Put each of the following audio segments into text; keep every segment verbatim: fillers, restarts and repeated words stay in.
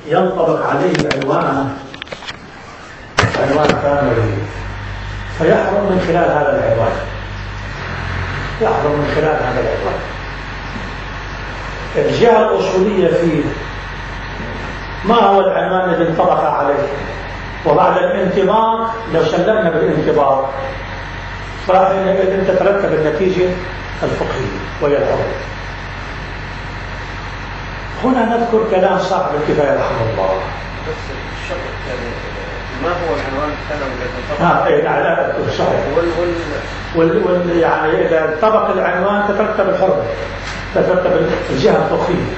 ينطبق عليه عنوان عنوان ثانوي فيحرم من خلال هذا العنوان يحرم من خلال هذا العنوان. الجهة الأصولية فيه ما هو العنوان الذي انطبق عليه؟ وبعد الانطباق لو سلمنا بالانطباق فإن تترتب النتيجة الفقهية وهي الحرمة. هنا نذكر كلام صاحب الكفاية رحمه الله. بس الشرط يعني ما هو العنوان الثانوي الذي انطبق؟ اه اي لا لا صحيح. وال وال وال يعني اذا انطبق العنوان تترتب الحرمة، تترتب الجهة الفقهية.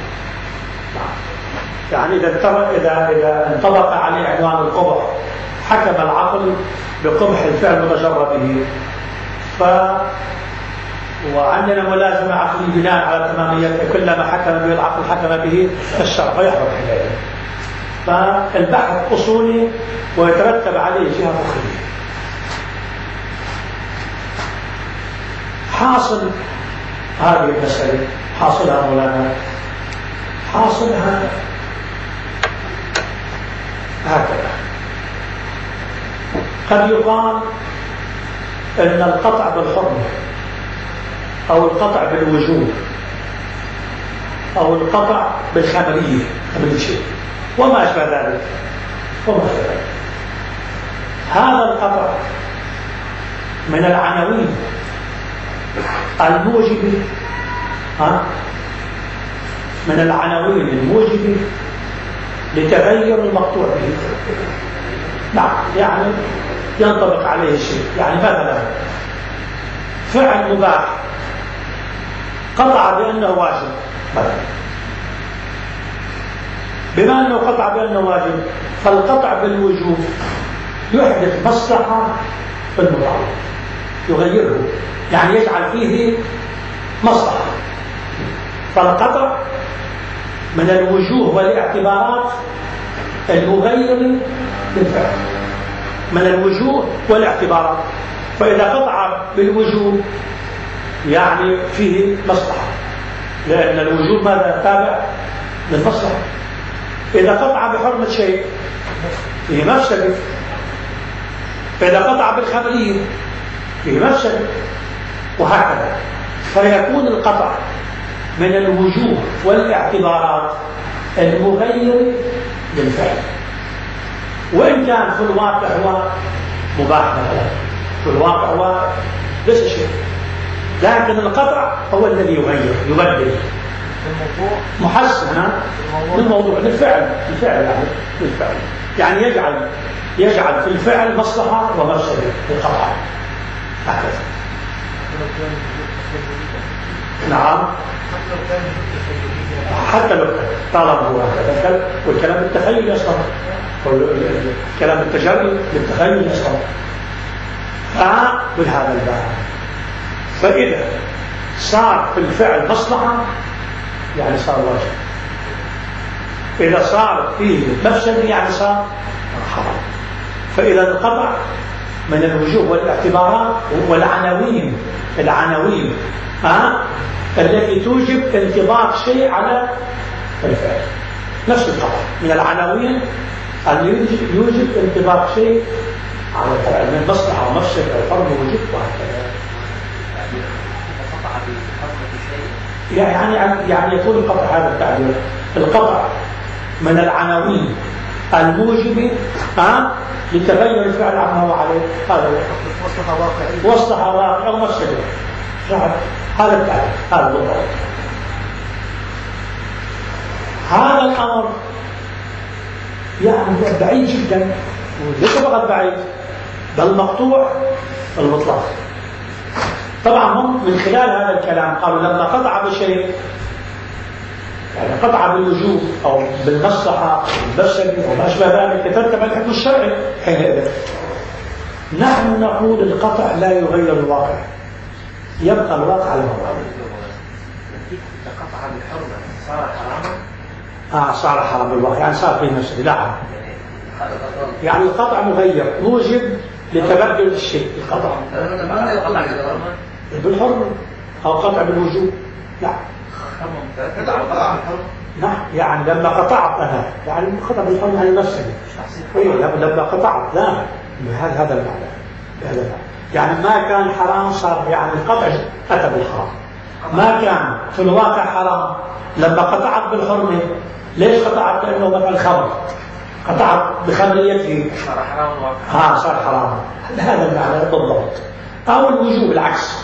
يعني اذا انطبق اذا اذا انطبق عليه عنوان القبح حكم العقل بقبح الفعل المتجرى به. ف وعندنا ملازمة عقلية بناء على تماميته، كلما حكم به العقل حكم به الشرع فيحرم حينئذ. فالبحث أصولي ويترتب عليه جهة فقهية. حاصل هذه المسألة حاصلها مولانا حاصلها هكذا. قد يقال أن القطع بالحرمة أو القطع بالوجوب أو القطع بالخمرية خمرية شيء وما أشبه ذلك وما أشبه ذلك هذا القطع من العناوين الموجبة ها من العناوين الموجبة لتغير المقطوع به. نعم يعني ينطبق عليه الشيء. يعني مثلا فعل مباح قطع بأنه واجب مثلا. بما أنه قطع بأنه واجب فالقطع بالوجوب يحدث مصلحة في المتعلق يغيره، يعني يجعل فيه مصلحة. فالقطع من الوجوه والاعتبارات المغيرة للفعل من الوجوه والاعتبارات. فإذا قطع بالوجوب يعني فيه مصلحة، لأن الوجوب ماذا تابع للمصلحة. إذا قطع بحرمة شيء فيه مفسدة. فإذا قطع بالخمرية فيه مفسدة، وهكذا. فيكون القطع من الوجوه والاعتبارات المغيرة للفعل، وإن كان في الواقع هو مباح مثلا، في الواقع هو ليس شيء، لكن القطع هو الذي يغير يبدل الموضوع محسن للموضوع للفعل الفعل يعني للفعل يعني يجعل يجعل في الفعل مصلحة ومفسدة للقطع هكذا. نعم حتى لو طالما هو هكذا، والكلام التخيل يصدر والكلام التجري للتخيل يصدر. فبهذا الباب فإذا صار في الفعل مصلحة يعني صار واجب، إذا صار فيه مفسدة يعني صار حرام. فإذا القطع من الوجوه والاعتبارات والعناوين العناوين ها التي توجب انطباق شيء على الفعل. نفس القطع من العناوين اللي يوجب انطباق شيء على الفعل من مصلحة ومفسدة الحرم وجود وهكذا. يعني يعني يكون القطع هذا التعبير القطع من العناوين الموجبة ها لتغير الفعل عما هو عليه. هذا مصلحة واقعية مصلحة واقعية ومفسدة. هذا التعبير هذا بالضبط. هذا الأمر يعني بعيد جدا، وليس فقط بعيد بل مقطوع المطلق. طبعا هم من خلال هذا الكلام قالوا لما قطع بشيء يعني قطع بالوجوب أو بالمصلحة أو بالمفسدة وما أشبه ذلك يترتب على الحكم الشرعي حينئذ. نحن نقول القطع لا يغير الواقع، يبقى الواقع على ما هو. إذا قطع بالحرمة صار حراما؟ آه صار حرام بالواقع يعني صار فيه نفسه. لا يعني القطع مغير موجب لتبدل الشيء. القطع بالحرمة أو قطع بالوجوب. لا نعم يعني لما قطعت أنا يعني قطع بالحرم يعني نفسي إيه لما قطعت لا بهذا هذا المعنى بهذا المعنى يعني ما كان حرام صار يعني القطع أتى بالحرام ما كان في الواقع حرام لما قطعت بالحرمة ليش قطعت؟ لأنه مثلا خمر قطعت بخمريته صار حرام ها صار حرام هذا المعنى بالضبط أو الوجوب العكس.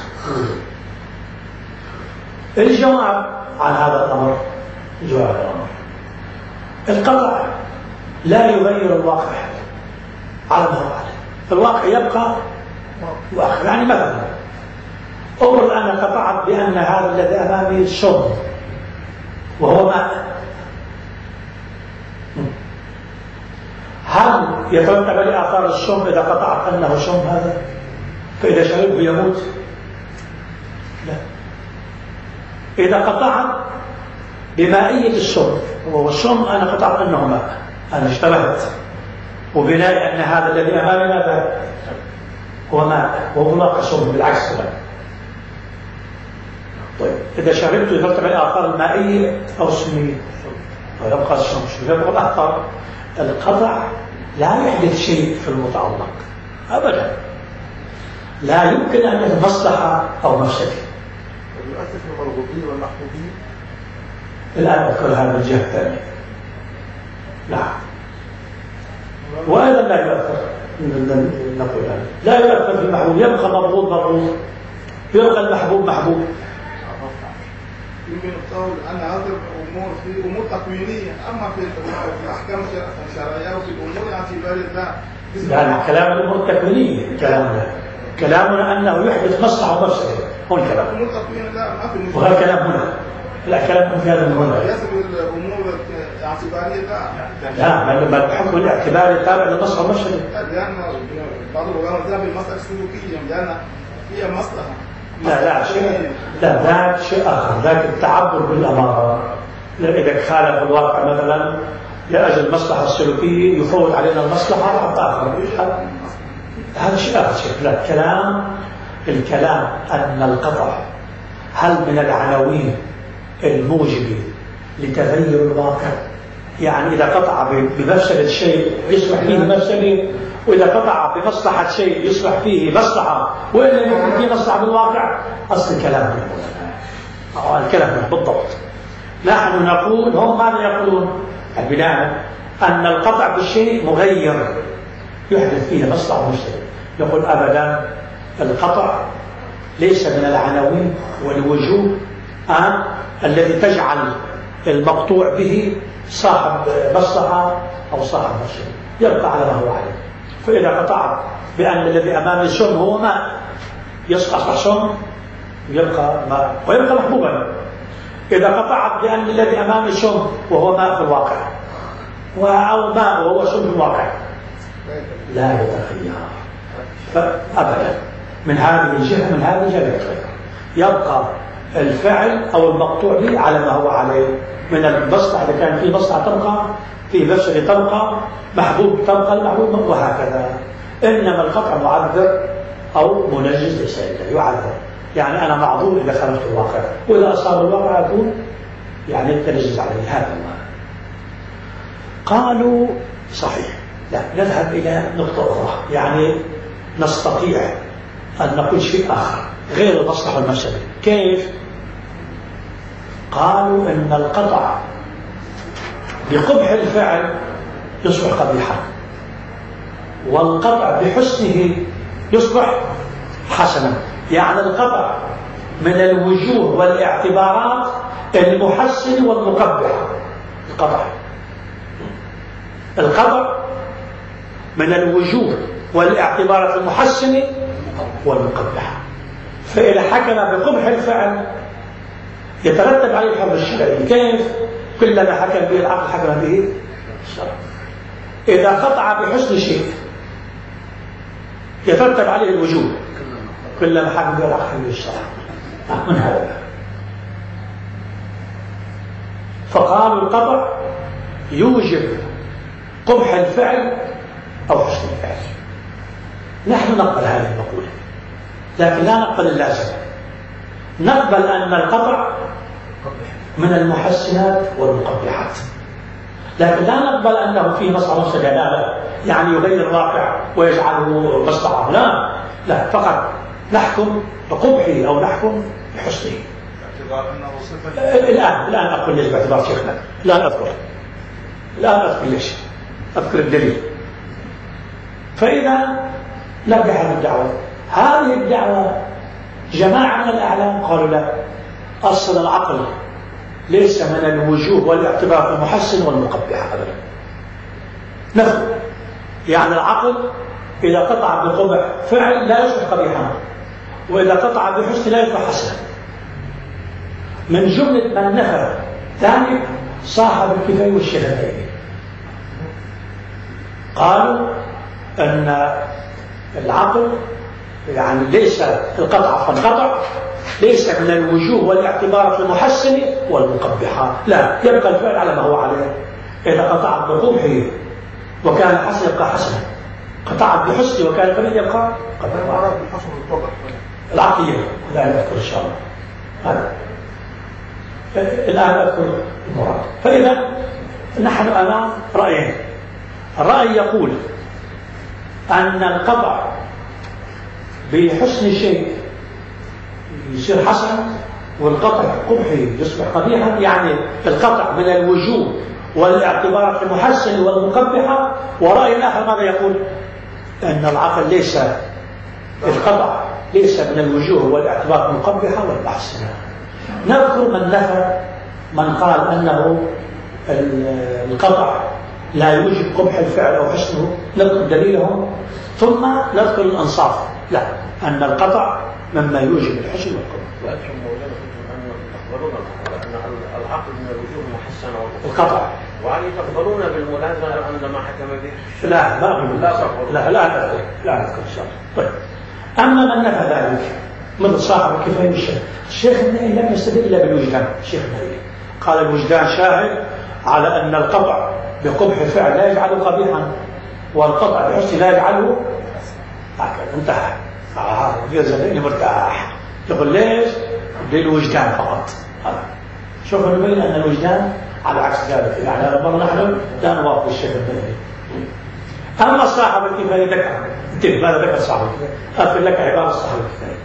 الجواب عن هذا الأمر جواب الأمر القطع لا يغير الواقع على ما هو عليه الواقع يبقى واقع يعني مثلا أمر أنا قطعت بأن هذا الذي أمامي شم وهو ماء هل يترتب عليه آثار الشم إذا قطعت أنه شم هذا فإذا شربه يموت؟ لا. إذا قطعت بمائية الشم والشم أنا قطعت أنه ماء أنا اشتبهت وبناء أن هذا الذي أمامي ماذا هو ماء وهو ماء شم بالعكس كمان. طيب إذا شربت يترتب عليه آثار المائية أو السمية ويبقى الشم يبقى الآثار. القطع لا يحدث شيء في المتعلق أبدا لا يمكن أن يكون مصلحة أو مفسدة. يؤثر في المرغوبين والمحبوبين الآن أذكر هذا الجهة الثانية نعم وأيضا لا يؤثر نقول لا يؤثر في المحبوب يبقى مرغوب مرغوب يبقى المحبوب محبوب. يمكن القول أن هذه الأمور في أمور تكوينية أما في الأحكام الشرعية وفي الأمور اعتبار الله يعني كلام الأمور التكوينية كلامنا كلامنا أنه يحدث مصلحة ومفسدة هو الكلام أمور تكوين لا ما في مشكلة وهذا كلام هنا لا كلام في هذا المنى يحسب الأمور اعتبارية لا لا الحكم الاعتباري تابع للمصلحة والمفسدة لأن بعض العلماء ذهب بالمسألة السلوكية لأن هي مصلحة لا لا شيء لا ذاك شيء آخر ذاك التعبر بالأمارة إذا خالف الواقع مثلا لأجل المصلحة السلوكية يفوت علينا المصلحة حتى آخر هذا شيء آخر شيء لا الكلام الكلام أن القطع هل من العناوين الموجبة لتغير الواقع يعني إذا قطع بمفسدة شيء يصبح فيه مفسدة وإذا قطع بمصلحة شيء يصبح فيه مصلحة وإلا يكون فيه مصلحة بالواقع أصل الكلام أو الكلام بالضبط. نحن نقول هم ماذا يقولون بناء أن القطع بالشيء مغير يحدث فيه مصلحة ومفسدة. يقول أبدا القطع ليس من العناوين والوجوه آه الذي تجعل المقطوع به صاحب مصلحة أو صاحب مفسدة يبقى على ما هو عليه. فإذا قطعت بأن الذي أمامي سم هو ماء يصبح سم يبقى ماء ويبقى محبوبا. إذا قطعت بأن الذي أمامي سم وهو ماء في الواقع أو ماء وهو سم في الواقع لا يتغير فأبدا من هذه الجهة من هذه الجهة يتغير يبقى الفعل أو المقطوع به على ما هو عليه من المصلحة إذا كان في مصلحة تبقى في مفسدة تبقى محبوب تبقى المحبوب وهكذا. إنما القطع معذر أو منجز ليس إلا يعذر يعني أنا معذور إذا خالفت الواقع وإذا أصاب الواقع أكون يعني تنجز عليه هذا المعنى. قالوا صحيح لا نذهب إلى نقطة أخرى يعني نستطيع أن نقول شيء آخر غير المصلحة والمفسدة. كيف؟ قالوا إن القطع بقبح الفعل يصبح قبيحا والقطع بحسنه يصبح حسنا يعني القطع من الوجوه والاعتبارات المحسنة والمقبحة. القطع القطع من الوجوه والاعتبارات المحسنة والمقبحة. فإذا حكم بقبح الفعل يترتب عليه الحكم الشرعي. كيف؟ كلما حكم به العقل حكم به الشرع. إذا قطع بحسن شيء يترتب عليه الوجوب كلما حكم به العقل حكم به الشرع. من هذا فقالوا القطع يوجب قبح الفعل أو حسن الفعل. نحن نقبل هذه المقولة لكن لا نقبل اللازم. نقبل أن القطع من المحسنات والمقبحات. لكن لا نقبل أنه فيه مصلحة مفسدة، لا لا، يعني يغير الواقع ويجعله مصلحة، لا لا، فقط نحكم بقبحه أو نحكم بحسنه. باعتبار أنه صفة. الآن الآن أقول ليش باعتبار شيخنا، الآن أذكر الآن أذكر ليش، أذكر الدليل. فإذا نرجع هذه الدعوة، هذه الدعوة جماعة من الأعلام قالوا لا، أصل العقل ليس من الوجوه والاعتبار المحسن والمقبح أبدا. نفهم يعني العقل إذا قطع بقبح فعل لا يصبح قبيحا، وإذا قطع بحسن لا يصبح حسنا. من جملة من نفى ذلك صاحب الكفاية والشهادتين، قالوا أن العقل يعني ليس القطع فالقطع ليس من الوجوه والاعتبارات المحسنة والمقبحة، لا، يبقى الفعل على ما هو عليه. إذا قطعت بقبحه وكان حسن يبقى حسنا، قطعت بحسنه وكان قبيح يبقى قبيحا. العقلية الآن أذكر إن شاء الله هذا، الآن أذكر المراد. فإذا نحن أمام رأيين. الرأي يقول أن القطع بحسن شيء يصير حسن، والقطع قبحي يصبح قبيحا، يعني القطع من الوجوه والاعتبارات المحسنة والمقبحة. ورأي آخر ماذا يقول؟ أن العقل ليس القطع ليس من الوجوه والاعتبارات المقبحة والمحسنة. نذكر من نفى، من قال أنه القطع لا يوجب قبح الفعل أو حسنه، نذكر دليلهم ثم نذكر الأنصاف، لا، أن القطع مما يوجب الحسن والقبح. وأنتم مولانا تقبلون أن العقل من الوجوه المحسنة والقطع، وعني تقبلون بالملازمة عندما حكم به؟ لا ما أقول لا لا لا لا لا أذكر إن شاء الله. طيب، أما من نفى ذلك مثل صاحب الكفاية والشهادة، الشيخ النهي لم يستدل إلا بالوجدان. الشيخ النهي قال الوجدان شاهد على أن القطع بقبح الفعل لا يجعله قبيحا، والقطع بحسن لا يجعله هكذا، انتهى. آه جزء مرتاح. يقول ليش؟ للوجدان فقط. هذا شوف نبين أن الوجدان على عكس ذلك، يعني ربما نحن لا نوافق الشيخ النهي. أما صاحب الكفاية ذكر، انتبه ماذا ذكر صاحب الكفاية؟ أذكر لك عبارة صاحب الكفاية.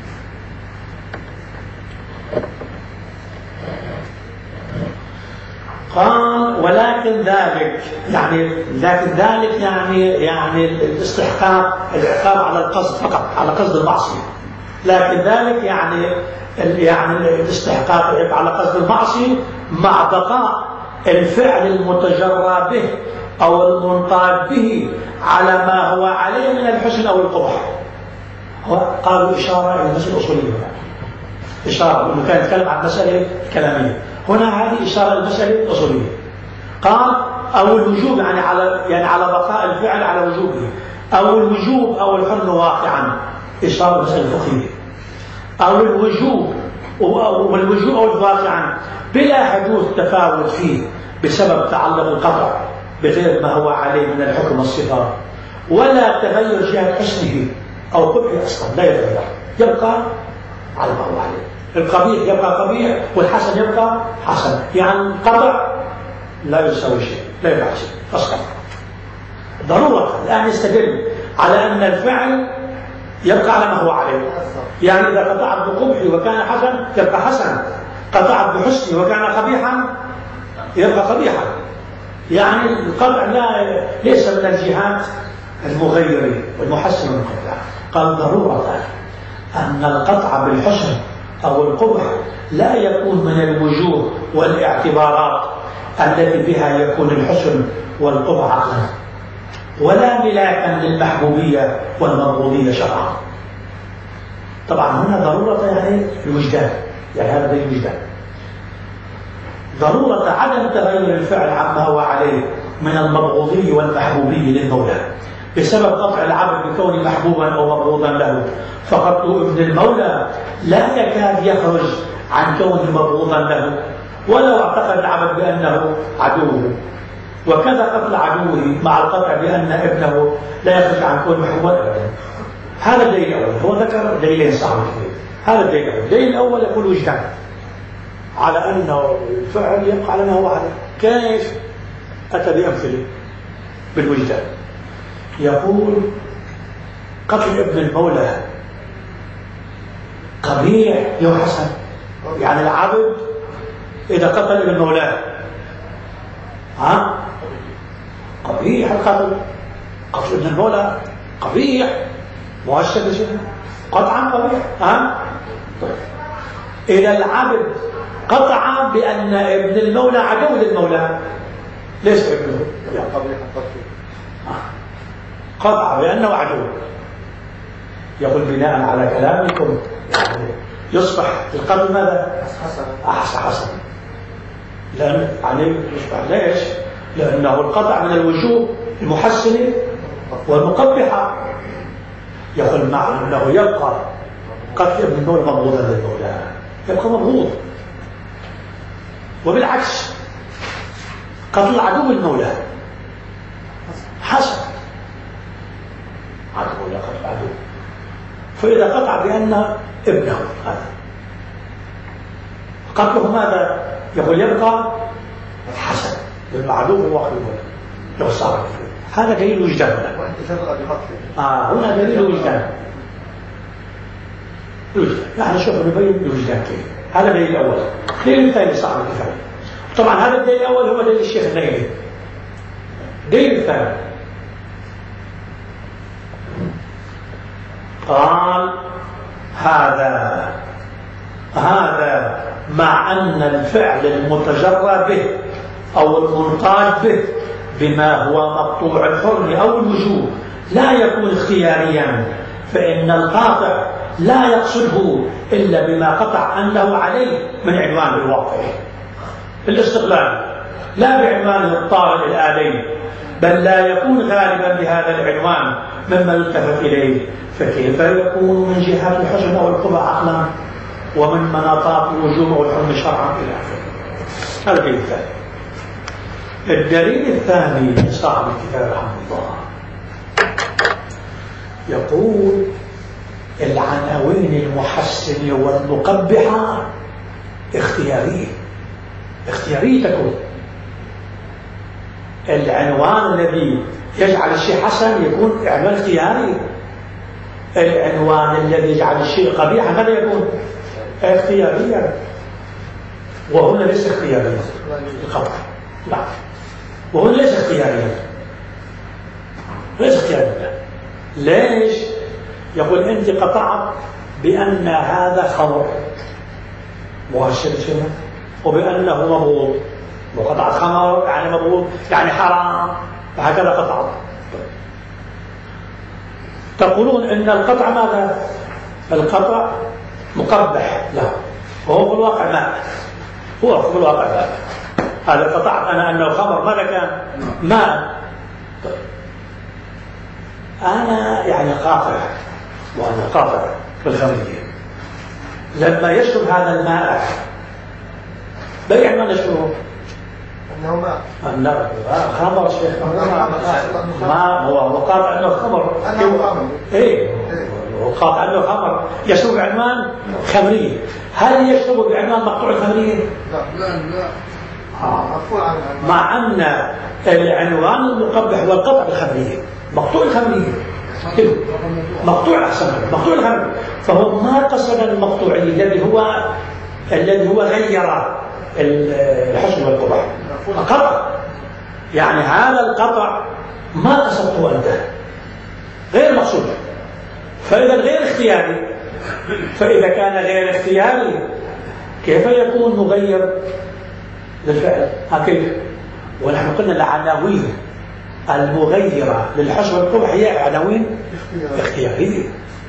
قال ولكن ذلك يعني لكن ذلك يعني يعني الاستحقاق العقاب على القصد فقط، على قصد المعصية. لكن ذلك يعني يعني الاستحقاق على قصد المعصية مع بقاء الفعل المتجرى به أو المنطاد به على ما هو عليه من الحسن أو القبح. قالوا إشارة إلى المسألة الأصولية، إشارة إنه كان يتكلم عن مسألة كلامية، هنا هذه إشارة المسألة الأصولية. قال أو الوجوب يعني على يعني على بقاء الفعل على وجوبه، أو الوجوب أو الحرم واقعا، إشارة المسألة الفقهية. أو الوجوب أو الوجوب أو الواقعا بلا حدوث تفاوت فيه بسبب تعلق القطع بغير ما هو عليه من الحكم والصفات، ولا تغير جهة حسنه أو قبحه أصلا، لا يتغير، يبقى على ما هو عليه. القبيح يبقى قبيح والحسن يبقى حسن، يعني القطع لا يساوي شيء، لا يفعل شيء أصلا. ضرورة الآن يستدل على أن الفعل يبقى على ما هو عليه، يعني إذا قطعت بقبحه وكان حسن يبقى حسنا، قطعت بحسنه وكان قبيحا يبقى قبيحا. يعني القطع لا ليس من الجهات المغيرة والمحسن والمقبح. قال ضرورة أن القطع بالحسن أو القبح لا يكون من الوجوه والاعتبارات التي بها يكون الحسن والقبح عقلا، ولا ملاكا للمحبوبية والمبغوضية شرعا. طبعا هنا ضرورة يعني الوجدان، يعني هذا زي الوجدان، ضرورة عدم تغير الفعل عما هو عليه من المبغوضي والمحبوبي للمولى بسبب قطع العبد بكون محبوبا أو مبغوضا له. فقتل ابن المولى لا يكاد يخرج عن كونه مبغوضا له ولو اعتقد العبد بأنه عدوه، وكذا قتل عدوه مع القطع بأن ابنه لا يخرج عن كونه محبوبا أبدا. هذا الدليل الأول. هو ذكر دليلين صعبين. هذا الدليل الأول. الدليل الأول يقول وجدان، على أنه الفعل يبقى على ما هو عليه. كيف؟ أتى بأمثلة بالوجدان. يقول قتل ابن المولى قبيح يا حسن، يعني العبد إذا قتل ابن مولاه ها قبيح القتل. قتل ابن المولى قبيح مؤشر شيء قطعا قبيح. ها طيب. إذا العبد قطع بأن ابن المولى عدو للمولى، ليش ابنه؟ قبيح القتل. قطع بأنه عدو. يقول بناء على كلامكم يعني يصبح القتل ماذا؟ أحسن حسن. لأن يعني يصبح ليش؟ لأنه القطع من الوجوه المحسنة والمقبحة. يقول مع أنه يبقى قتل ابن المولى مبغوضا للمولى، يبقى مبغوض. وبالعكس قتل عدو المولى حسن، عدو ولا قتل عدو. فإذا قطع بأن ابنه هذا قتله ماذا؟ يقول يبقى حسن لأنه عدو الواقع المولى لو صار. هذا دليل وجدان. آه هنا دليل وجدان. الوجدان نحن نشوف نبين الوجدان كيف. هذا الدليل الأول. الدليل الثاني صاحب الكفاية. طبعا هذا الدليل الأول هو دليل الشيخ النيلي. الدليل الثاني قال هذا هذا مع أن الفعل المتجرى به أو المنطاد به بما هو مقطوع الحرم أو الوجوب لا يكون اختياريا، فإن القاطع لا يقصده إلا بما قطع أنه عليه من عنوان الواقع الاستقلال، لا بعنوانه الطارئ الآلي، بل لا يكون غالبا بهذا العنوان مما يلتفت إليه. فكيف يكون من جهات الحسن والقبح عقلا ومن مناطات الوجوب والحرم شرعا إلى آخره. هذا الدليل الثاني. الدليل الثاني صاحب الكتاب رحمه الله يقول العناوين المحسنة والمقبحة اختيارية اختيارية تكون. العنوان الذي يجعل الشيء حسن يكون عنوان اختياري، العنوان الذي يجعل الشيء قبيحا ماذا يكون؟ اختياريا. وهنا ليس اختياريا القطع، لا، وهنا ليس اختياريا ليس اختياريا. ليش؟ يقول أنت قطعت بأن هذا خمر مؤشر شنو؟ وبأنه مبغوض، وقطعت خمر يعني مبغوض يعني حرام، وهكذا قطعت. تقولون إن القطع ماذا؟ القطع مقبح، لا، وهو في الواقع ماء، هو في الواقع ماء. هذا قطعت أنا أنه خمر، ماذا كان؟ ماء. طيب. أنا يعني قاطع، وأنا قاطع بالخمرية، لما يشرب هذا الماء بيع ما نشربه أنه ماء. لا خمر شيخ، ما هو وقاطع أنه خمر. إيه وقاطع أنه خمر يشرب بعنوان خمرية. هل يشرب بعنوان مقطوع الخمرية؟ لا لا لا. آه. مع أن العنوان المقبح هو القطع بالخمرية، مقطوع الخمرية مقطوع أحسن مقطوع الخمرية. فهو ما قصد المقطوعي الذي هو الذي هو غير الحسن والقبح، قطع يعني هذا القطع ما قصدته أنت، غير مقصود. فإذا غير اختياري، فإذا كان غير اختياري كيف يكون مغير للفعل؟ هكذا. ونحن قلنا العناوين المغيرة للحسن والقبح هي عناوين اختيارية.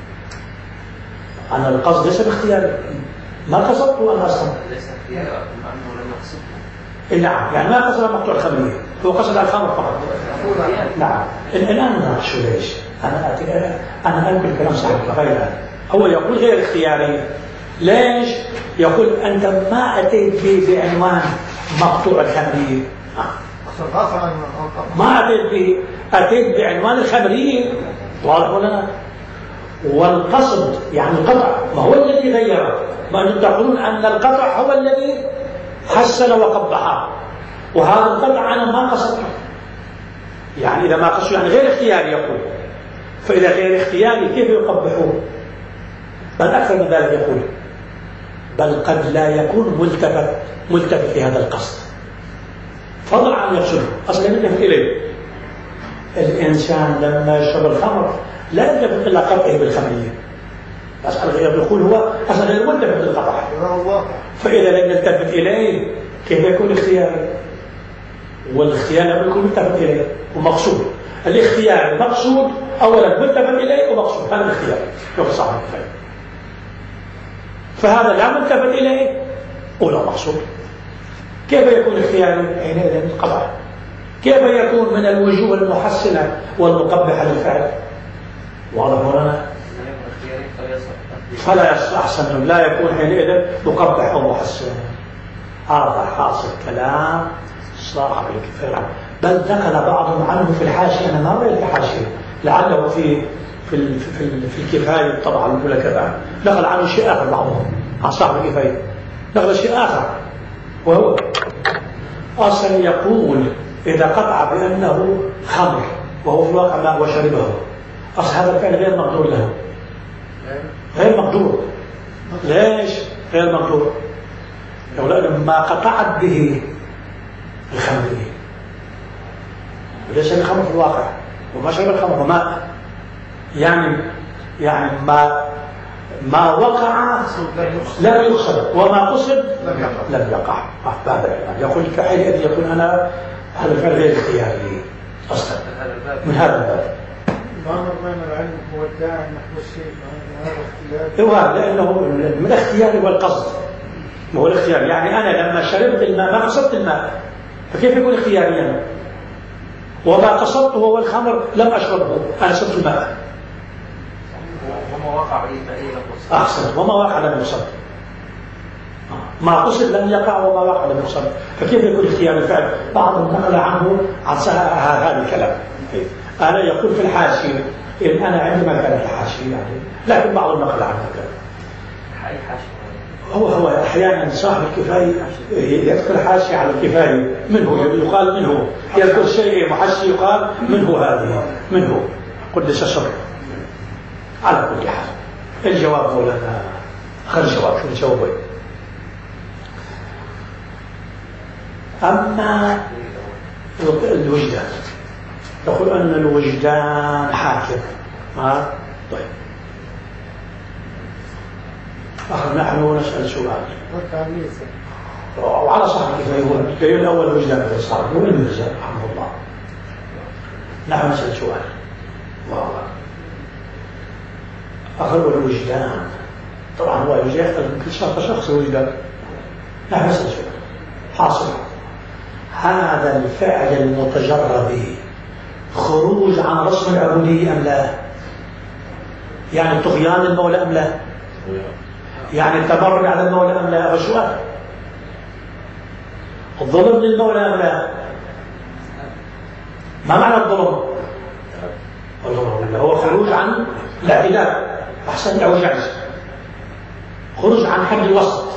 أنا القصد ليس باختياري، ما قصدت أنا أصلا ليس اختياري مع أنه لم يقصده. نعم، يعني ما قصد مقطوع الخمرية، هو قصد الخمر فقط. نعم. الآن نناقش ليش؟ أنا أتي أنا أنقل كلام صاحب غير هو يقول غير اختياري. ليش؟ يقول أنت ما أتيت به بعنوان مقطوع الخمرية، ما أتيت به، أتيت بعنوان الخمرية، واضح ولا لا؟ والقصد يعني القطع ما هو الذي غيره، ما أنتم تقولون أن القطع هو الذي حسن وقبحها، وهذا القطع أنا ما قصدته، يعني إذا ما قصد يعني غير اختياري يقول، فإذا غير اختياري كيف يقبحوه؟ بل أكثر من ذلك يقول بل قد لا يكون ملتفت ملتفت في هذا القصد، فضلا عن يقصده أصلا يلتفت إليه. الإنسان لما يشرب الخمر لا يلتفت إلا قطعه بالخمرية، أسأل غير يقول هو أصلا غير ملتفت للقطع، فإذا لم يلتفت إليه كيف يكون اختياري؟ والاختيار لم يكون ملتفت إليه ومقصود. الاختيار مقصود أولا ملتفت إليه ومقصود، هذا الاختيار يقصد عنه. فهذا لا ملتفت إليه ولا مقصود، كيف يكون اختياري؟ حينئذ القطع. كيف يكون من الوجوه المحسنة والمقبحة للفعل؟ واضح مولانا؟ فلا يستحسن لا يكون حينئذ مقبح أو محسن. هذا حاصل كلام صاحب الكفاية، بل نقل بعضهم عنه في الحاشية. أنا ما رأيت الحاشية، لعله في في في, في الكفاية طبعا الأولى كذا نقل عنه شيء آخر بعضهم عن صاحب الكفاية، نقل شيء آخر، وهو أصلا يقول إذا قطع بأنه خمر وهو في الواقع ما وشربه، أصل هذا الفعل غير مقدور له، غير مقدور. ليش غير مقدور؟ لأنه ما قطعت به الخمرية، وليس الخمر في الواقع وما شرب الخمر وماء، يعني يعني ما ما وقع لا يقصد وما قصد لم يقع. هذا يقول الفعل الذي يقول أنا هذا الفعل غير اختياري أصلا من هذا الباب. ما بين العلم هو الداعي نحو الشيء، هذا اختيار. لأنه من الاختيار والقصد، ما هو الاختيار يعني أنا لما شربت الماء ما قصدت الماء، فكيف يكون اختياريا؟ وما قصدته هو الخمر لم أشربه، أنا شربت الماء. وما وقع به فإيه أحسن، وما وقع لم يقصد، ما قصد لم يقع وما وقع لم يقصد، فكيف يكون اختيار الفعل؟ بعضهم نقل عنه عن هذا الكلام. أنا يقول في الحاشية إن أنا عندي ما كانت الحاشية يعني، لكن بعضهم نقل عنه كلام. أي حاشية؟ هو هو أحيانا صاحب الكفاية يذكر حاشية على الكفاية، منه يقال منه، يذكر شيء محشي يقال منه، هذه منه قدس سره. على كل حال الجواب هو لنا خير جواب، شو نجاوبه؟ أما الوجدان يقول أن الوجدان حاكم. ها طيب، أخذ نحن نسأل سؤال وعلى صاحب الكفاية هو الدليل الأول الوجدان في الصحابة هو المرزا رحمه الله. نحن نسأل سؤال والله أخذ الوجدان، طبعا هو الوجدان يختلف من كل شخص شخص الوجدان. نحن نسأل سؤال حاصل، هذا الفعل المتجرد خروج عن رسم العبودية أم لا؟ يعني طغيان المولى أم لا؟ يعني التمرد على المولى أم لا؟ هذا سؤال. الظلم للمولى أم لا؟ ما معنى الظلم؟ الظلم هو خروج عن الاعتداء، أحسن أو جائز، خروج عن حد الوسط،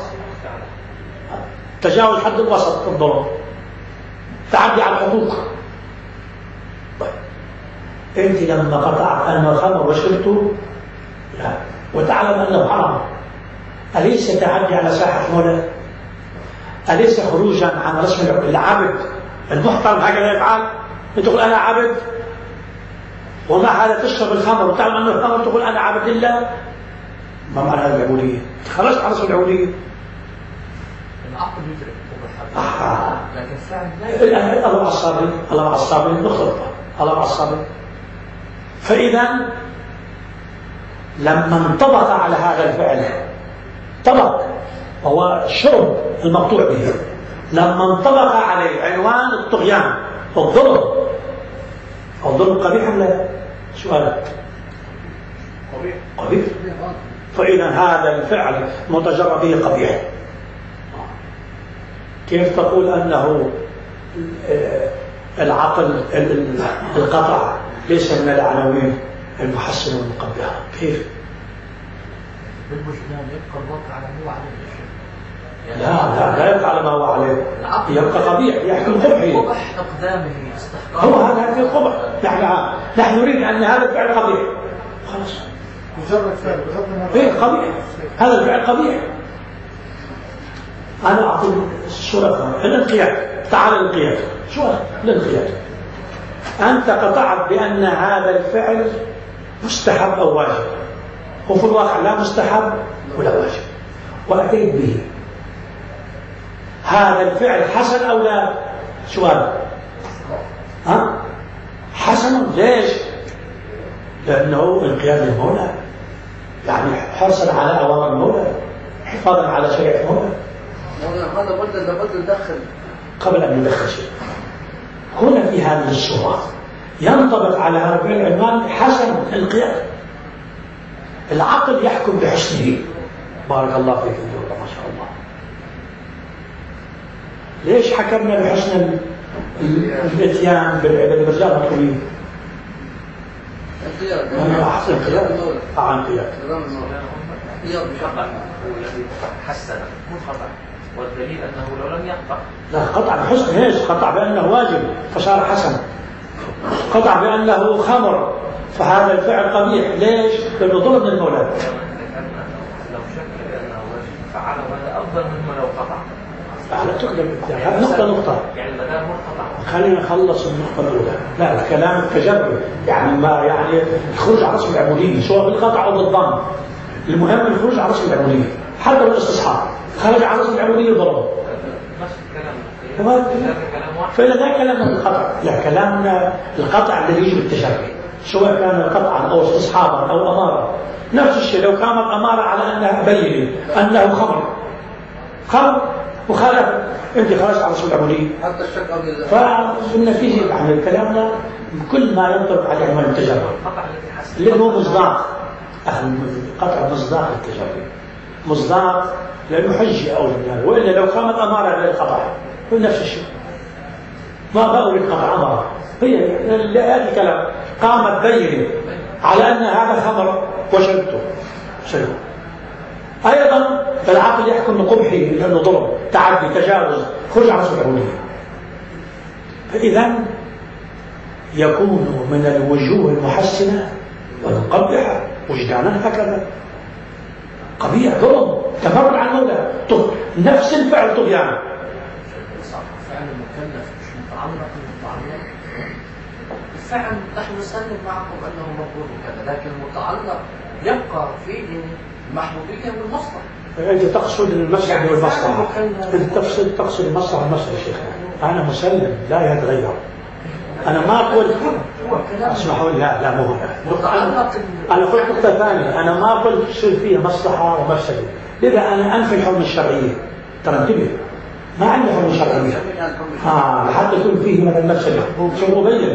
تجاوز حد الوسط الظلم، تعدي على الحقوق. طيب أنت لما قطعت أنه خمر وشربته لا وتعلم أنه حرام، أليس تعدي على ساحة مولى؟ أليس خروجا عن رسم العبد المحترم هكذا يفعل؟ تقول أنا عبد ومع هذا تشرب الخمر وتعلم أنه الخمر تقول أنا عبد الله. ما معنى هذه العبودية؟ خرجت عن رسم العبودية. العقل يدرك آه. لكن الفعل لا. الله مع الصابرين، الله مع الصابرين نخلطها، الله مع الصابرين. فإذا لما انطبق على هذا الفعل طبق وهو الشرب المقطوع به، لما انطبق عليه عنوان الطغيان الظلم، الظلم قبيح ولا لا؟ سؤال قبيح. قبيح. فإذا هذا الفعل متجرد به قبيح. كيف تقول أنه العقل القطع ليس من العناوين المحسنة والمقبحة؟ كيف؟ بالوجدان يبقى الوضع على نوع عدم الشيء. لا لا لا يبقى على ما هو عليه، يبقى قبيح يحكم قبحه. قبح اقدامه استحقاق. هو هذا في القبح. نحن نحن نريد ان هذا الفعل قبيح خلاص. مجرد فعل بغض النظر. ايه قبيح، هذا الفعل قبيح. انا اعطي الصوره الانقياد. تعال الانقياد. شو الانقياد؟ انت قطعت بان هذا الفعل مستحب او واجب، وفي الواقع لا مستحب ولا واجب، واتيت به. هذا الفعل حسن او لا؟ سؤال. ها؟ حسن. ليش؟ لانه انقياد للمولى، يعني حرصا على اوامر المولى، حفاظا على شريعه المولى. هذا بد لابد ندخل قبل ان ندخل شيء. هنا في هذه الصوره ينطبق على هذا الفعل عنوان حسن الانقياد. العقل يحكم بحسنه. بارك الله فيك ما شاء الله. ليش حكمنا بحسن الاتيان بالرجال الطويل؟ القياد. انا احسن القياد عن قياد. القياد بشرع هو الذي حسن مو خطأ، والدليل انه لو لم يقطع. لا قطع بحسن. ايش؟ قطع بانه واجب فصار حسن. قطع بانه خمر فهذا الفعل قبيح. ليش؟ لانه ظلم المولى. لو شك بانه واجب فعله هذا افضل مما لو قطع. على تقدم هذه نقطة نقطة. يعني ما دام مرتفع. خلينا نخلص النقطة الأولى. لا الكلام التجربي يعني ما يعني الخروج على رسم العبودية سواء بالقطع أو بالضم. المهم الخروج على رسم العبودية حتى بالاستصحاب. خرج على رسم العبودية ضربه. نفس الكلام. فإذا لا كلامنا بالقطع، لا كلامنا القطع الذي يجب التجربي سواء كان قطعا أو استصحابا أو أمارة. نفس الشيء لو كانت أمارة على أنها بين أنه خمر خمر وخالف انت خرجت على رسول العبودية حتى الشك قبل. فالنتيجة يعني كلامنا كل ما ينطبق على عنوان التجرب اللي هو مصداق. قطع مصداق التجرب مصداق لأنه حجة أو جنان، وإلا لو قامت أمارة على القطع هو نفس الشيء. ما بقول القطع أمارة هي هذه كلام قامت بينة على أن هذا خمر وشربته شربه. أيضا العقل يحكم بقبحه لأنه ظلم تعدي تجاوز خرج عن رسول العبودية. فإذا يكون من الوجوه المحسنة والمقبحة وجدانا هكذا قبيح ظلم تفرد عن المولى نفس الفعل طغيان. فعل المكلف مش متعلق بالمتعلق. الفعل نحن نسلم معكم أنه مقبول وكذا، لكن المتعلق يبقى فيه المحبوبية والمصلحة. أنت تقصد المصلحة والمصلحة. أنت تقصد تقصد المصلحة والمصلحة يا شيخ. أنا مسلم لا يتغير. أنا ما أقول اسمحوا لي لا لا مو هذا. أنا قلت نقطة ثانية. أنا ما قلت يصير فيه مصلحة ومفسدة. لذا أنا أنفي الحكم الشرعية. ترى انتبه ما عندي حكم شرعي. آه حتى يكون فيه مثلا مفسدة شو مبين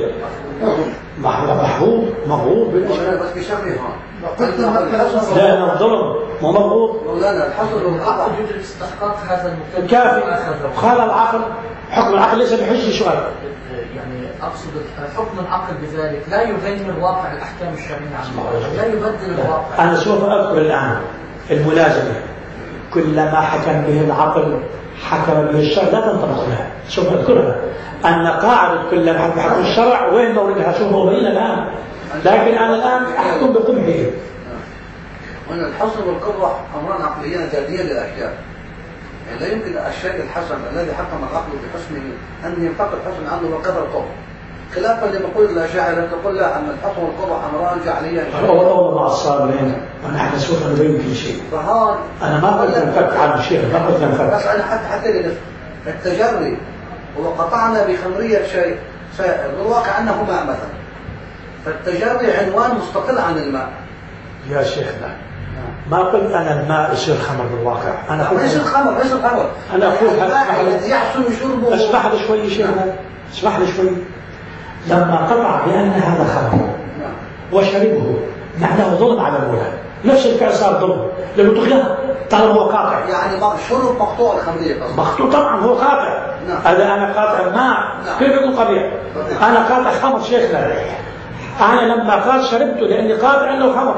محبوب مغروب بس بشرها. لا الظلم مو مغروب. مولانا الحصر والقطع وجود الاستحقاق هذا المكلف كافي. قال العقل حكم العقل ليس بحجة سؤال. يعني أقصد حكم العقل بذلك لا يغير واقع الأحكام الشرعية، لا يبدل الواقع. أنا سوف أذكر الآن الملازمة كلما حكم به العقل حكم به الشرع لا تنطبق لها. سوف أذكرها أن قاعدة كلما حكم بحكم الشرع وين موردها سوف أبين الآن، لكن أنا الآن أحكم بقبحه. وأن الحصر والقبح أمران عقليان ذاتيان للأشياء. يعني لا يمكن الشيء الحسن الذي حكم العقل بحسنه أن ينتقل حسن عنه وقدر القبح، خلافا لما قلت الأشاعرة تقول لا أن الحصر والقبح أمران جعليان. والله مع الصابرين ونحن سوف نبين كل شيء. فهذا أنا ما قلت نفك عن الشيء، ما قلت نفك. بس أنا حتى حتى التجري وقطعنا بخمرية شيء بالواقع أنه ماء مثلا، فالتجري عنوان مستقل عن الماء. يا شيخنا ما قلت أنا الماء يصير خمر بالواقع. أنا قلت ليس الخمر ليس الخمر. أنا أقول الذي يحسن شربه. اسمح لي شوي شيخنا اسمح لي شوي. لما قطع بأن هذا خمر وشربه معناه ظلم على المولى. نفس الفعل صار ظلم لأنه طغيان طالما هو قاطع. يعني شرب مقطوع الخمرية. مقطوع طبعا هو قاطع. هذا أنا قاطع ماء كيف يكون قبيح؟ أنا قاطع خمر شيخنا. أنا لما قال شربته لأني قاطع أنه خمر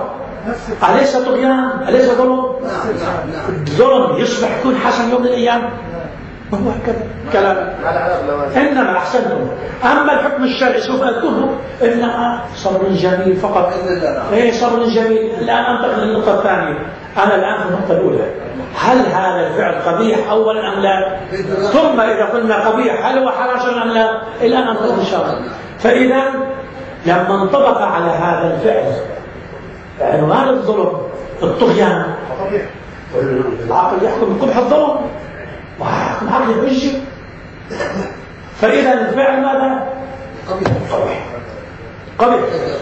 أليس طغيان؟ أليس ظلم؟ نعم نعم. الظلم يصبح يكون حسن يوم من الأيام؟ ما هو هكذا كلام. إنما أحسنتم. أما الحكم الشرعي سوف أذكره إنما صبر جميل فقط. إيه صبر جميل. الآن أنتقل للنقطة الثانية. أنا الآن في النقطة الأولى، هل هذا الفعل قبيح أولا أم لا؟ ثم إذا قلنا قبيح هل هو حرام شرعا أم لا؟ الآن أنتقل إن شاء الله. فإذا لما انطبق على هذا الفعل عنوان الظلم الطغيان، العقل يحكم بقبح الظلم ويحكم عقل الحجة. فإذا الفعل ماذا؟ قبيح قبيح.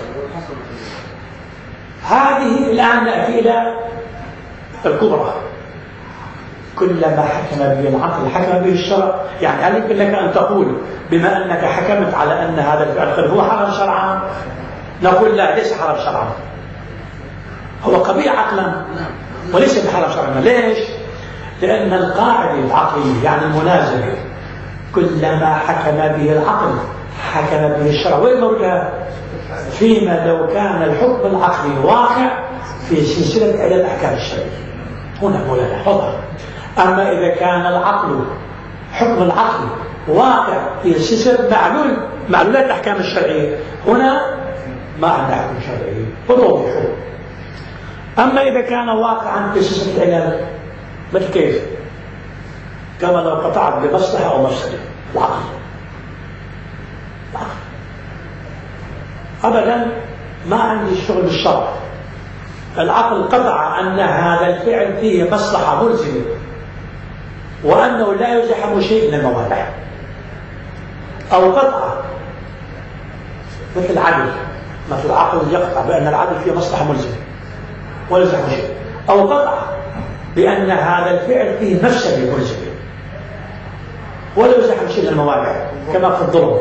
هذه الآن نأتي إلى الكبرى. كلما حكم به العقل حكم به الشرع. يعني هل يمكن لك أن تقول بما أنك حكمت على أن هذا الفعل هو حرام شرعا؟ نقول لا، ليس حرام شرعا، هو قبيح عقلا وليس بحرام شرعا. ليش؟ لأن القاعدة العقلية يعني المنازلة كلما حكم به العقل حكم به الشرع. وين موجودها؟ فيما لو كان الحكم العقلي واقع في سلسلة إلى الأحكام الشرعية. هنا مولانا حضر. أما إذا كان العقل حكم العقل واقع في سلسلة معلول معلولات الأحكام الشرعية، هنا ما عندنا حكم شرعي وتوضيحه. أما إذا كان واقعا في سلسلة العلل مثل كيف؟ كما لو قطعت بمصلحة أو مفسدة العقل العقل أبدا ما عندي شغل بالشرع. العقل قطع أن هذا الفعل فيه مصلحة ملزمة وأنه لا يزحم شيء من الموانع، أو قطع مثل العدل، مثل العقل يقطع بأن العدل فيه مصلحة ملزمة ولا يزحم شيء، أو قطع بأن هذا الفعل فيه مفسدة ملزمة ولا يزحم شيء من الموانع كما في الظلم.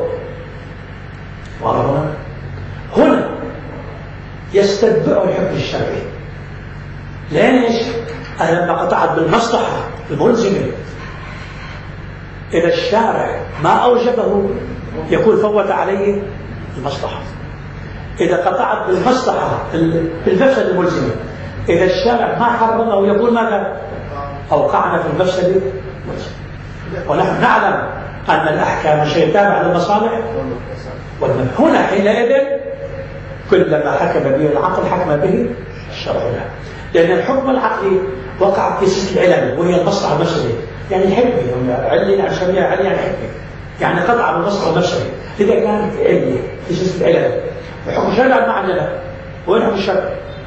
وهنا هنا يستتبع الحكم الشرعي. ليش؟ أنا لما قطعت بالمصلحة الملزمة إذا الشارع ما أوجبه يكون فوت عليه المصلحة. إذا قطعت بالمصلحة بالمفسدة الملزمة إذا الشارع ما حرمه يقول ماذا؟ أوقعنا في المفسدة الملزمة. ونحن نعلم أن الأحكام شيء تابع للمصالح والمنفعة. هنا حينئذ كلما حكم به العقل حكم به الشرع له، لأن الحكم العقلي وقع في سلسلة العلل وهي المصلحة المفسدة. يعني الحكمة علة عن شريعة علة يعني حكمة، يعني قطع بالمصلحة المفسدة. إذا كانت علة في سلسلة العلل وحكم شرع ما عندنا، وين حكم الشرع؟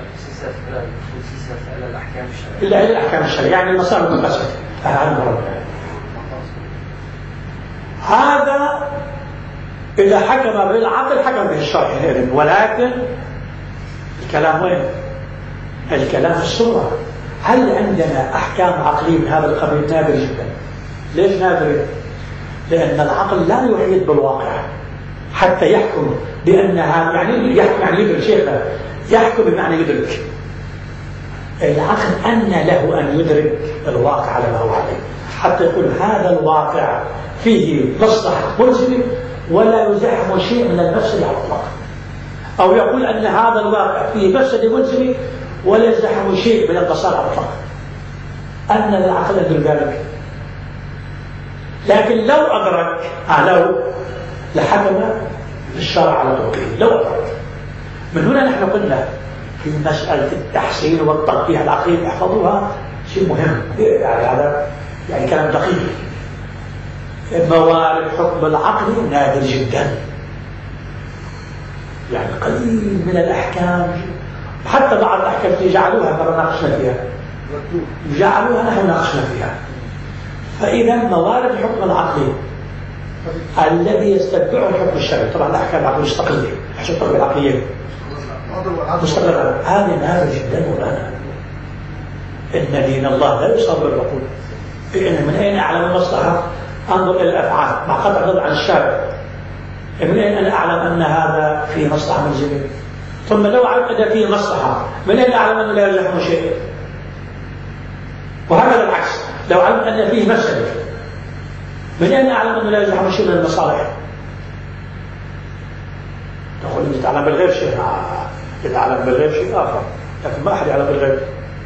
سلسلة الأحكام الشرعية. إلا الأحكام الشرعية يعني المصالح المفسدة. هذا إذا حكم بالعقل حكم به الشرع. ولكن الكلام وين؟ الكلام في الصورة. هل عندنا أحكام عقلية من هذا القبيل؟ نادر جدا. ليش نادر؟ لأن العقل لا يحيط بالواقع حتى يحكم بأنها يعني يحكم يعني يدرك. شيخنا يحكم بمعنى يدرك. العقل أن له أن يدرك الواقع على ما هو عليه حتى يقول هذا الواقع فيه مصلحة ملزمة ولا يزاحم شيء من المفسدة على الإطلاق، أو يقول أن هذا الواقع فيه مفسدة ملزمة ولا يزاحم شيء من المصالح على الإطلاق. أن العقل يدرك ذلك. لكن لو أدرك لو لحكم الشرع على توقيته. لو أدرك. من هنا نحن قلنا في مسألة التحسين والتطبيق العقلي احفظوها شيء مهم. يعني هذا يعني كلام دقيق. موارد حكم العقل نادر جدا، يعني قليل من الأحكام. حتى بعض الأحكام اللي جعلوها مرة ناقشنا فيها جعلوها نحن ناقشنا فيها. فإذا موارد الحكم العقلي الذي يستتبعه الحكم الشرعي، طبعا الأحكام العقلية مستقلة، الحكم العقلية مستقلة، هذه نادر جدا. مولانا إن دين الله لا يصاب بالعقول. إن من أين أعلم المصلحة؟ أنظر إلى الأفعال مع قطع النظر عن الشارع. من أين أنا أعلم أن هذا فيه مصلحة ملزمة؟ ثم لو علم أن فيه مصلحة من أين أعلم أنه لا يزحم شيء؟ وهكذا العكس، لو علم أن فيه مفسدة من أين أعلم أنه لا يزحم شيء من المصالح؟ تقول أنت تعلم بالغيب شيء، إذا أعلم بالغيب شيء آخر. لكن ما أحد يعلم بالغيب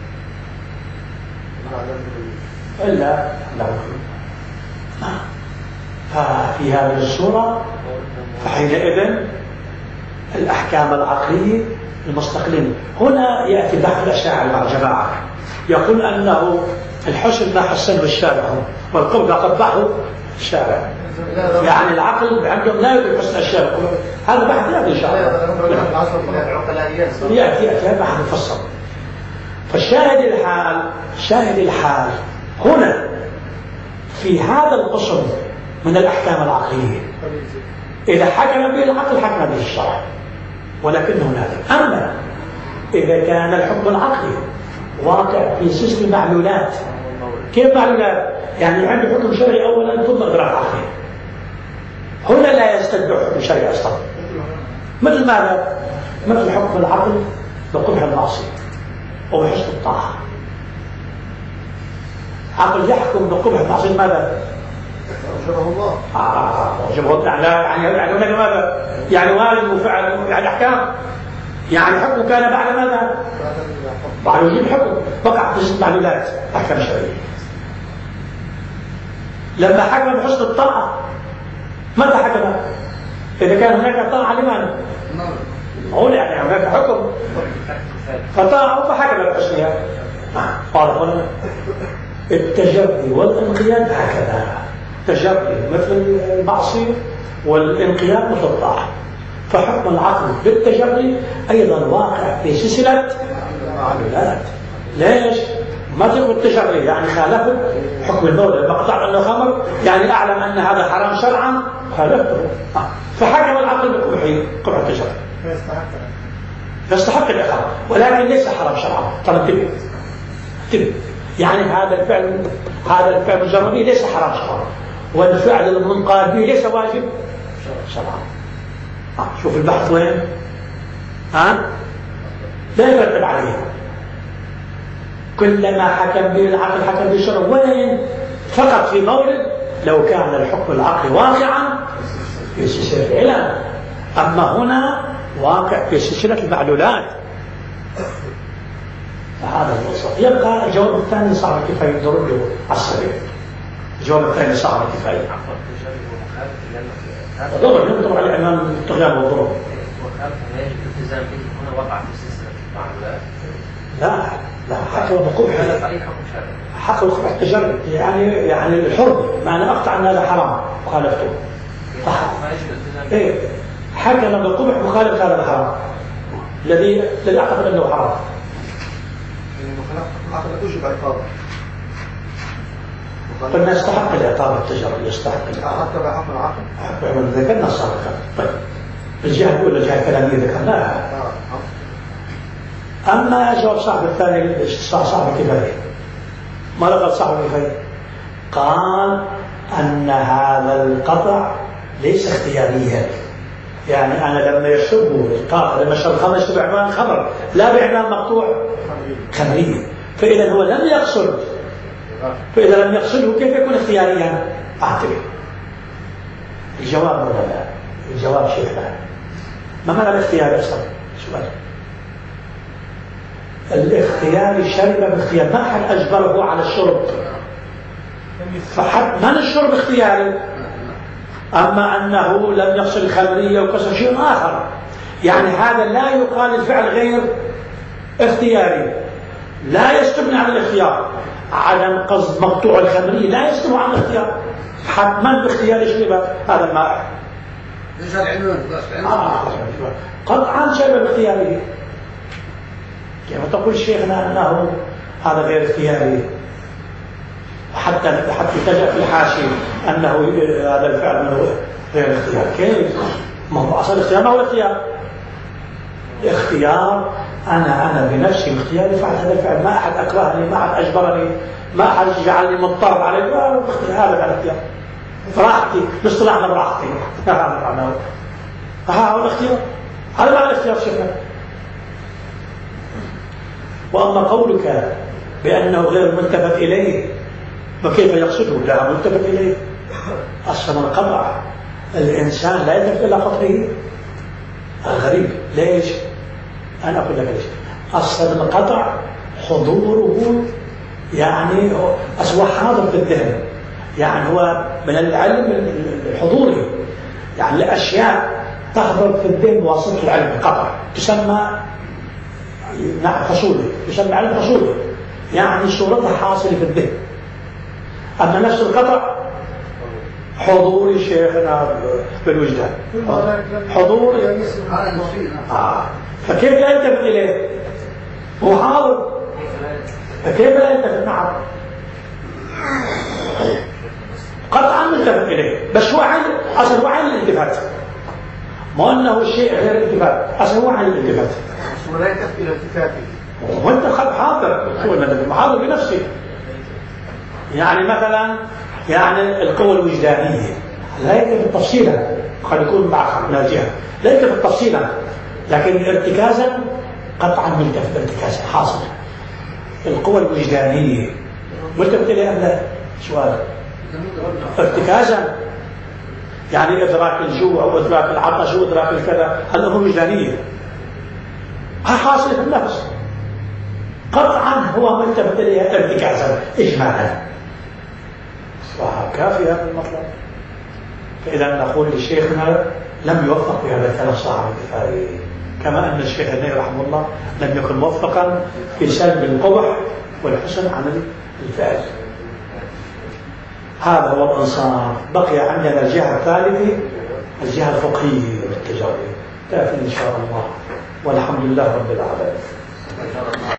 إلا له. ففي هذه الصورة فحينئذ الأحكام العقلية المستقلين. هنا يأتي بحث الأشاعرة مع جماعة يقول أنه الحسن ما حسنه الشارع والقبح قبحه الشارع، يعني العقل عندهم لا يدرك حسن الشارع. هذا بحث يأتي إن شاء الله، يأتي يأتي بحث مفصل. فالشاهد الحال شاهد الحال هنا في هذا القسم من الأحكام العقلية إذا حكم به العقل حكم به الشرع، ولكنه نادر. أما إذا كان الحكم العقلي واقع في سلسلة معلولات. كيف معلولات؟ يعني عنده حكم شرعي أولا ثم إدراك عقلي، هنا لا يستدعي حكم شرعي أصلا. مثل ماذا؟ مثل حكم العقل بقبح المعصية أو بحسن الطاعة. عقل يحكم بقبح المعصية ماذا؟ شبه الله. آه شبه يعني يعني يعني هناك ماذا؟ يعني والد وفعل يعني أحكام، يعني حكم كان بعد ماذا؟ بعد وجود حكم وقع في ست معلولات أحكام شرعية. لما حكم بحسن الطاعة متى حكم؟ إذا كان هناك طاعة لمن؟ هو يعني هناك حكم فطاعه فحكم بحسنها. قال هنا التجري والانقياد هكذا، التجري مثل المعصية والانقياد مثل الطاعة. فحكم العقل بالتجري أيضا واقع في سلسلة معلولات. ليش؟ ما تقول التجري يعني خالفه حكم المولى المقطع أنه خمر، يعني أعلم أن هذا حرام شرعا خالفته، فحكم العقل بقبحه قبح التجري يستحق العقاب ولكن ليس حرام شرعا. ترى انتبه انتبه، يعني هذا الفعل هذا الفعل الجرمي ليس حرام شرعا، والفعل المنقاد به ليس واجب شرعا. آه. شوف البحث وين؟ ها؟ لا يرتب عليه. كلما حكم به العقل حكم به الشرع، وين؟ فقط في مورد لو كان الحكم العقلي واقعا في سلسلة العلم، أما هنا واقع في سلسلة المعلولات. فهذا الوصف. يبقى الجواب الثاني صعب كفاية نرده على السريع. الجواب الثاني صعب كفاية. ضرب ينطبق على الإمام الطغيان والضرب. وخالف ما يجب الالتزام به هنا وقع في سلسلة المعلولات. لا لا حكم بقبح. هذا صحيح حكم شرعي. حكم بقبح التجرد يعني يعني الحر معنى أقطع أن هذا حرام وخالفته. ما يجب الالتزام به. إيه حكم بقبح مخالف هذا الحرام الذي الذي أعتقد أنه حرام. العقل توجب عقابه. قلنا يستحق العقاب التجرد، يستحق العقاب. حتى بحكم العقل. حكم ذكرنا سابقا. طيب الجهة الأولى الجهة الكلامية ذكرناها. أما جواب صاحب الثاني صاحب الكفاية ماذا قال صاحب الكفاية؟ قال أن هذا القطع ليس اختياريا، يعني أنا لما يشربه القاطع لما يشرب خمر يشرب بعنوان خمر لا بعنوان مقطوع خمرية، فإذا هو لم يقصد، فإذا لم يقصده كيف يكون اختياريا؟ أعتبر الجواب ولا لا؟ الجواب شيء لا. ما معنى الاختيار أصلا؟ سؤال. الاختيار شرب باختيار، ما أحد أجبره على الشرب، فحد من الشرب اختياري، أما أنه لم يقصد الخمرية وقصد شيء آخر، يعني هذا لا يقال الفعل غير اختياري، لا يستغني عن الاختيار. عدم قصد مقطوع الخمرية لا يستغني عن الاختيار، حتما باختيار شرب هذا الماء. ليس العنوان آه. قطعا شرب باختياره. كيف تقول شيخنا أنه هذا غير اختياري، حتى حتى تجأ في الحاشية أنه هذا الفعل منه غير اختيار. كيف؟ ما هو أصل الاختيار ما هو الاختيار. الاختيار أنا أنا بنفسي باختياري فعل هذا الفعل، ما أحد أكرهني، ما أحد أجبرني، ما أحد جعلني مضطر عليه، هذا الاختيار براحتي باصطلاحنا براحتي. هذا معناه هذا هو الاختيار، هذا معنى الاختيار شيخنا. وأما قولك بأنه غير ملتفت إليه وكيف يقصده؟ لا ملتفت إليه. أصلا القطع الإنسان لا يلتفت إلى قطعه. الغريب ليش؟ أنا أقول لك ليش. أصل القطع حضوره يعني هو حاضر في الذهن، يعني هو من العلم الحضوري، يعني الأشياء تحضر في الذهن بواسطة العلم القطع، تسمى نعم حصولي، تسمى علم حصولي، يعني صورتها حاصلة في الذهن. أما نفس القطع حضوري شيخنا بالوجدان، حضوري آه. فكيف لا يلتفت إليه؟ هو حاضر، فكيف لا يلتفت؟ نعم قطعا ملتفت إليه، بس هو عن أصل هو عن الالتفات، ما أنه شيء غير الالتفات، أصل هو عن الالتفات ولا يلتفت إلى التفاته، وأنت حاضر، هو النبي حاضر بنفسه. يعني مثلا يعني القوى الوجدانية لا يلتفت تفصيلا، قد يكون مع من الجهة لا يلتفت تفصيلا، لكن ارتكازا قطعا ملتفت، ارتكازا حاصل. القوى الوجدانية ملتفت إليها أم لا؟ سؤال. ارتكازا يعني إدراك الجوع وإدراك العطش وإدراك الكذا، هذه أمور وجدانية حاصلة في النفس، قطعا هو ملتفت إليها ارتكازا إجمالا. كافي هذا المطلب. فإذا نقول لشيخنا لم يوفق في هذا الكلام صاحب الكفاية، كما أن الشيخ النبي رحمه الله لم يكن موفقا في سلب القبح والحسن عن الفعل. هذا هو الإنصاف. بقي عندنا الجهة الثالثة، الجهة الفقهية والتجارية، تأتي إن شاء الله، والحمد لله رب العالمين.